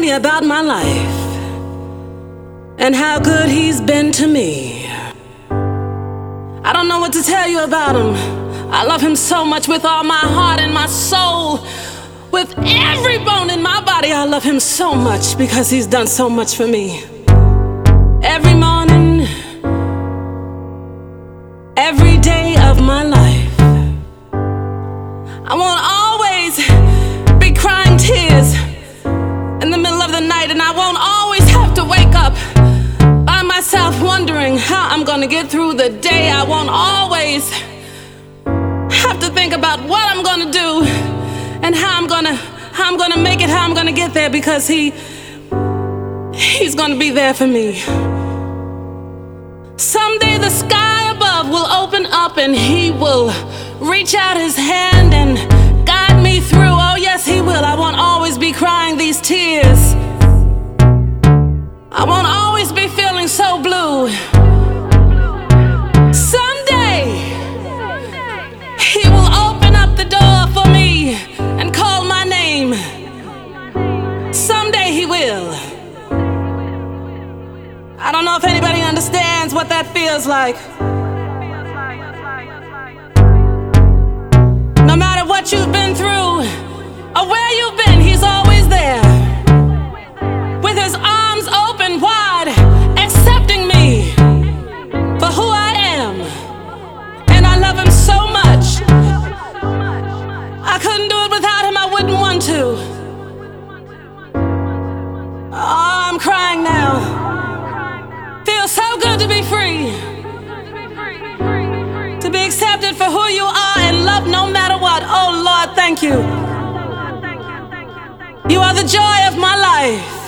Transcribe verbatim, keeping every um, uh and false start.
me about my life and how good he's been to me. I don't know what to tell you about him. I love him so much with all my heart and my soul. With every bone in my body, I love him so much because he's done so much for me. Every morning, every day of my life, I won't always be crying tears in the middle of the night, and I won't always have to wake up by myself wondering how I'm gonna get through the day. I won't always have to think about what I'm gonna do and how I'm gonna how I'm gonna make it, how I'm gonna get there, because he he's gonna be there for me. Someday the sky above will open up and he will reach out his hand and guide me through. Oh yes, he will. I won't always be crying these tears. I won't always be feeling so blue. Someday he will open up the door for me and call my name. Someday he will. I don't know if anybody understands what that feels like. No matter what you've been through or where you've been, he's always there, with his arms open wide, accepting me for who I am. And I love him so much. I couldn't do it without him. I wouldn't want to. Oh, I'm crying now. Feels so good to be free, to be accepted for who you are and loved no matter what. Oh Lord, thank you. You are the joy of my life.